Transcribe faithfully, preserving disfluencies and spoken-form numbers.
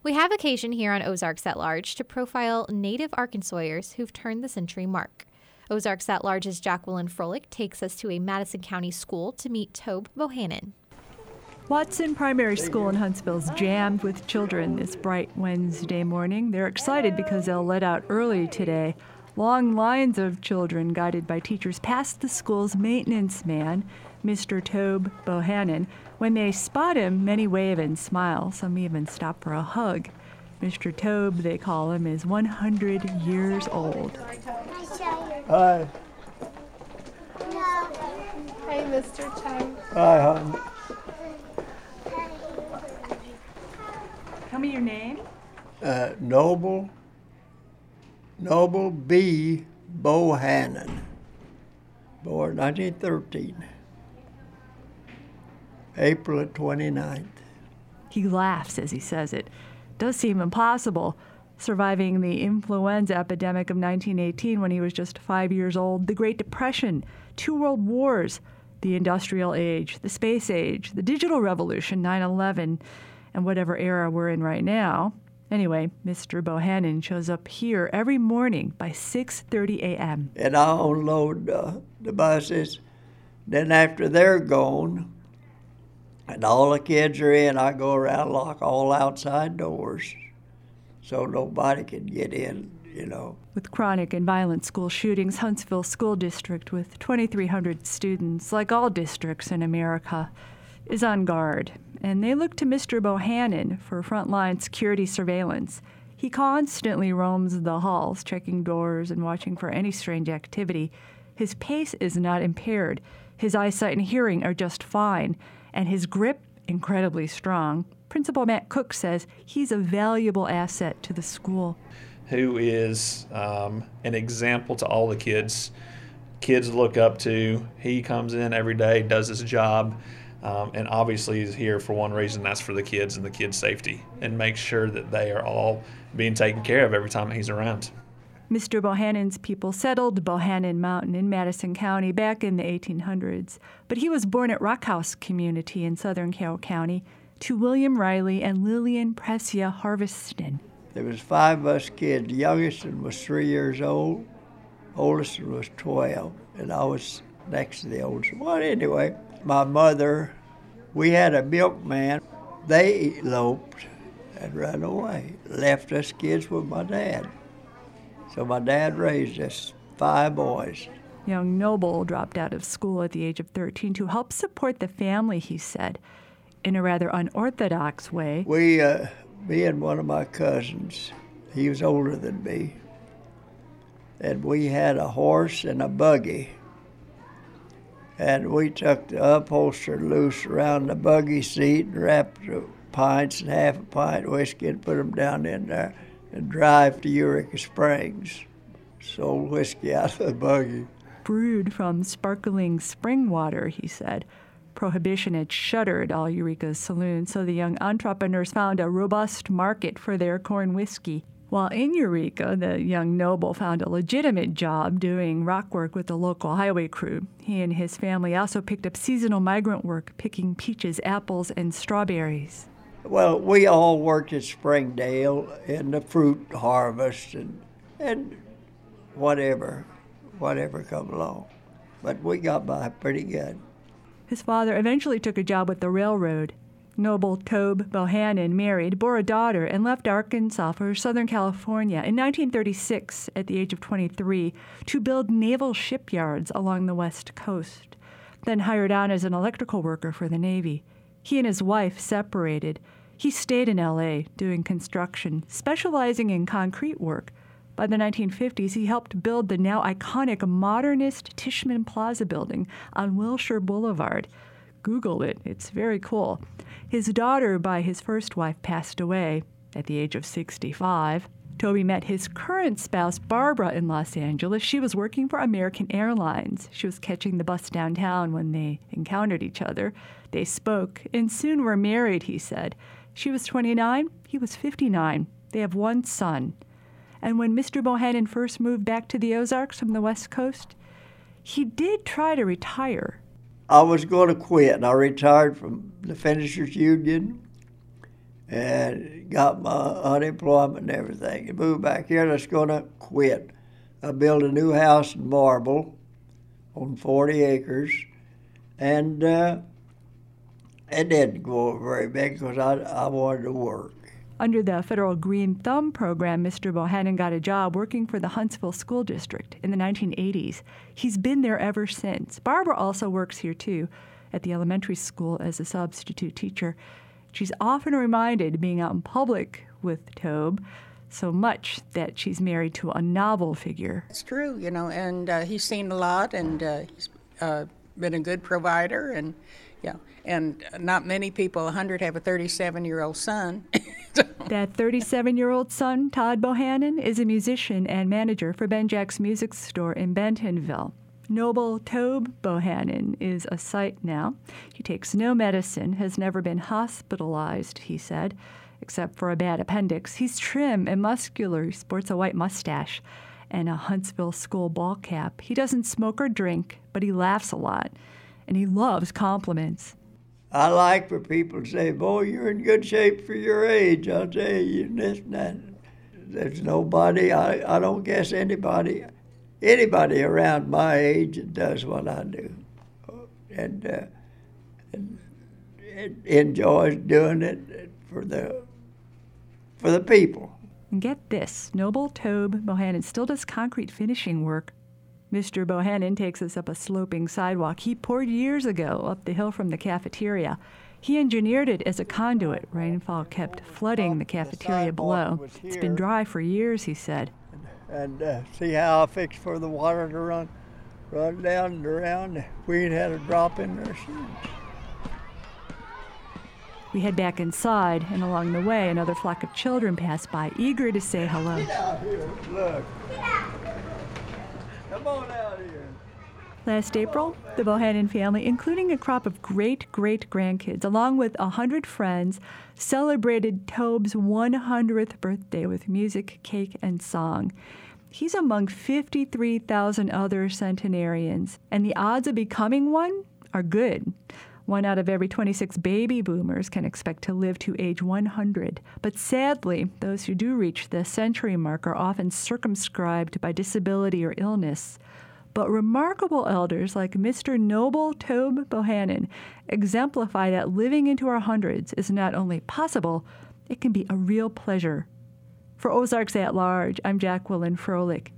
We have occasion here on Ozarks at Large to profile native Arkansasians who've turned the century mark. Ozarks at Large's Jacqueline Froelich takes us to a Madison County school to meet Tobe Bohannon. Watson Primary School in Huntsville is jammed with children this bright Wednesday morning. They're excited because they'll let out early today. Long lines of children, guided by teachers, past the school's maintenance man, Mister Tobe Bohannon. When they spot him, many wave and smile. Some even stop for a hug. Mister Tobe, they call him, is one hundred years old. Hi. Hey, Mister Tobe. Hi, hon. Tell me your name. Uh, Noble, Noble B. Bohannon, born nineteen thirteen, April twenty-ninth. He laughs as he says it. Does seem impossible, surviving the influenza epidemic of nineteen eighteen when he was just five years old, the Great Depression, two world wars, the industrial age, the space age, the digital revolution, nine eleven, and whatever era we're in right now. Anyway, Mister Bohannon shows up here every morning by six thirty a.m. And I unload uh, the buses. Then after they're gone, and all the kids are in, I go around and lock all outside doors so nobody can get in, you know. With chronic and violent school shootings, Huntsville School District, with twenty-three hundred students, like all districts in America, is on guard. And they look to Mister Bohannon for frontline security surveillance. He constantly roams the halls, checking doors and watching for any strange activity. His pace is not impaired. His eyesight and hearing are just fine, and his grip incredibly strong. Principal Matt Cook says he's a valuable asset to the school. Who is um, an example to all the kids. Kids look up to. He comes in every day, does his job, um, and obviously is here for one reason, that's for the kids and the kids' safety, and make sure that they are all being taken care of every time he's around. Mister Bohannon's people settled Bohannon Mountain in Madison County back in the eighteen hundreds, but he was born at Rock House Community in Southern Carroll County to William Riley and Lillian Precia Harveston. There was five of us kids. The youngest one was three years old, oldest one was twelve, and I was next to the oldest one. Anyway, my mother, we had a milkman. They eloped and ran away, left us kids with my dad. So my dad raised us, five boys. Young Noble dropped out of school at the age of thirteen to help support the family, he said, in a rather unorthodox way. We, uh, me and one of my cousins, he was older than me, and we had a horse and a buggy. And we took the upholster loose around the buggy seat and wrapped the pints and half a pint of whiskey and put them down in there and drive to Eureka Springs. Sold whiskey out of the buggy. Brewed from sparkling spring water, he said. Prohibition had shuttered all Eureka's saloons, so the young entrepreneurs found a robust market for their corn whiskey. While in Eureka, the young Noble found a legitimate job doing rock work with the local highway crew. He and his family also picked up seasonal migrant work, picking peaches, apples, and strawberries. Well, we all worked at Springdale in the fruit harvest and and whatever, whatever come along. But we got by pretty good. His father eventually took a job with the railroad. Noble Tobe Bohannon married, bore a daughter, and left Arkansas for Southern California in nineteen thirty-six at the age of twenty-three to build naval shipyards along the West Coast, then hired on as an electrical worker for the Navy. He and his wife separated. He stayed in L A doing construction, specializing in concrete work. By the nineteen fifties, he helped build the now iconic modernist Tishman Plaza building on Wilshire Boulevard. Google it. It's very cool. His daughter by his first wife passed away at the age of sixty-five. Toby met his current spouse, Barbara, in Los Angeles. She was working for American Airlines. She was catching the bus downtown when they encountered each other. They spoke and soon were married, he said. She was twenty-nine. He was fifty-nine. They have one son. And when Mister Bohannon first moved back to the Ozarks from the West Coast, he did try to retire. I was going to quit. I retired from the Finishers Union, and got my unemployment and everything. And moved back here, and I was going to quit. I built a new house in Marble on forty acres, and uh, it didn't go over very big because I, I wanted to work. Under the federal Green Thumb program, Mister Bohannon got a job working for the Huntsville School District in the nineteen eighties. He's been there ever since. Barbara also works here, too, at the elementary school as a substitute teacher. She's often reminded, being out in public with Tobe, so much that she's married to a novel figure. It's true, you know, and uh, he's seen a lot, and uh, he's uh, been a good provider, and yeah, and not many people, one hundred, have a thirty-seven-year-old son. That thirty-seven-year-old son, Todd Bohannon, is a musician and manager for Ben Jack's Music Store in Bentonville. Noble Tobe Bohannon is a sight now. He takes no medicine, has never been hospitalized, he said, except for a bad appendix. He's trim and muscular. He sports a white mustache and a Huntsville school ball cap. He doesn't smoke or drink, but he laughs a lot, and he loves compliments. I like for people to say, boy, you're in good shape for your age. I'll tell you, this and that. There's nobody, I, I don't guess anybody, anybody around my age that does what I do. And, uh, and, and enjoys doing it for the, for the people. And get this, Noble Tobe Bohannon still does concrete finishing work. Mister Bohannon takes us up a sloping sidewalk he poured years ago up the hill from the cafeteria. He engineered it as a conduit. Rainfall kept flooding the cafeteria below. It's been dry for years, he said. And uh, see how I fixed for the water to run, run down and around. We ain't had a drop in there since. We head back inside, and along the way, another flock of children pass by, eager to say hello. Get out here, look. Come on out here. Last April, the Bohannon family, including a crop of great-great-grandkids, along with a hundred friends, celebrated Tobe's one hundredth birthday with music, cake, and song. He's among fifty-three thousand other centenarians, and the odds of becoming one are good. One out of every twenty-six baby boomers can expect to live to age one hundred. But sadly, those who do reach the century mark are often circumscribed by disability or illness. But remarkable elders like Mister Noble Tobe Bohannon exemplify that living into our hundreds is not only possible, it can be a real pleasure. For Ozarks at Large, I'm Jacqueline Froelich.